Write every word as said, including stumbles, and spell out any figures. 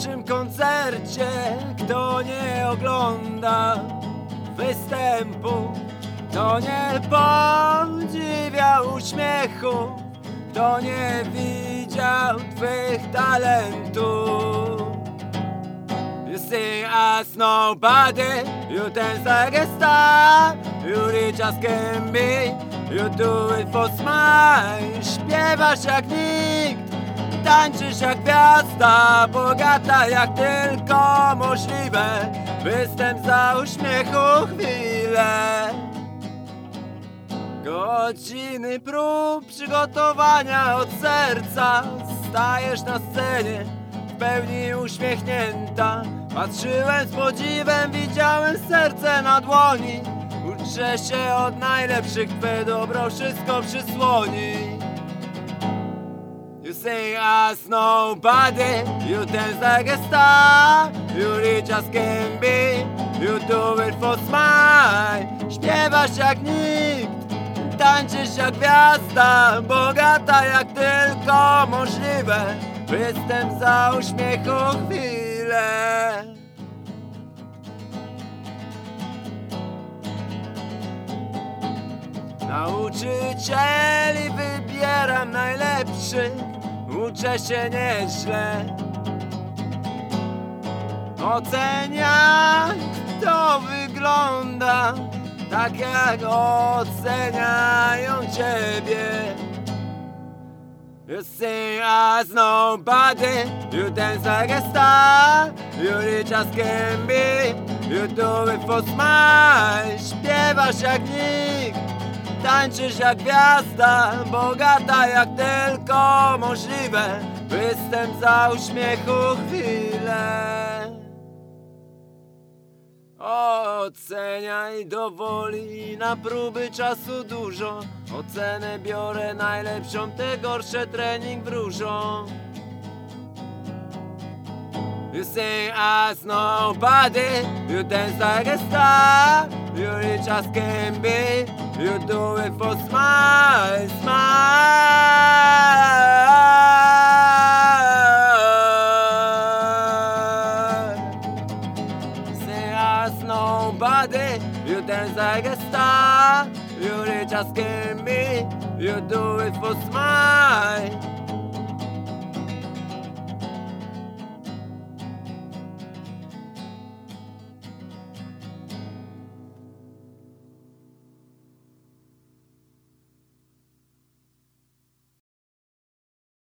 naszym koncercie, kto nie ogląda występu, kto nie podziwiał uśmiechu, kto nie widział twych talentów. You sing as nobody, you dance like a star, you reach as can be, you do it for smile. Śpiewasz jak nikt, tańczysz jak gwiazda, bogata jak tylko możliwe. Występ za uśmiechu chwilę. Godziny prób, przygotowania od serca. Stajesz na scenie w pełni uśmiechnięta. Patrzyłem z podziwem, widziałem serce na dłoni. Uczę się od najlepszych, twe dobro wszystko przysłoni. You sing as nobody, you dance like a star, you reach as can be, you do it for smile. Śpiewasz jak nikt, tańczysz jak gwiazda, bogata jak tylko możliwe. Występ za uśmiechu chwilę. Nauczycieli wybieram najlepszych, uczę się nieźle. Oceniam, kto wygląda tak jak oceniają ciebie. You sing as nobody, you dance like a star, you reach as can be, you do it for smile. Śpiewasz jak nikt, tańczysz jak gwiazda, bogata jak tylko możliwe. Występ za uśmiechu chwilę. Oceniaj do woli, na próby czasu dużo. Ocenę biorę najlepszą, te gorsze trening wróżą. You sing as nobody, you dance like a star, you reach as can be, you do it for smile, smile. Sing as nobody, you dance like a star, you reach as can be, you do it for smile.